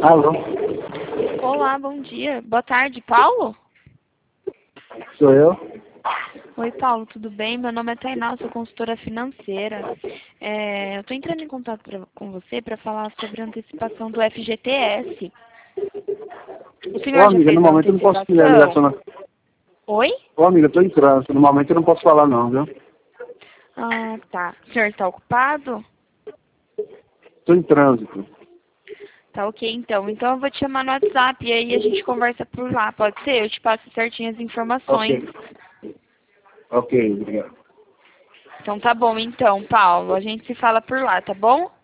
Alô? Olá, bom dia. Boa tarde, Paulo? Sou eu? Oi, Paulo, tudo bem? Meu nome é Tainá, sou consultora financeira. Eu estou entrando em contato com você para falar sobre a antecipação do FGTS. O Ô, senhor já amiga, no fez a momento eu não posso atender a ligação. antecipação? Não. Oi? Ô, amiga, eu tô em trânsito. No momento eu não posso falar, não, viu? Ah, tá. O senhor está ocupado? Tô em trânsito. Tá ok, então. Então eu vou te chamar no WhatsApp e aí a gente conversa por lá, pode ser? Eu te passo certinho as informações. Ok. Ok, obrigado. Então tá bom, então, Paulo. A gente se fala por lá, tá bom?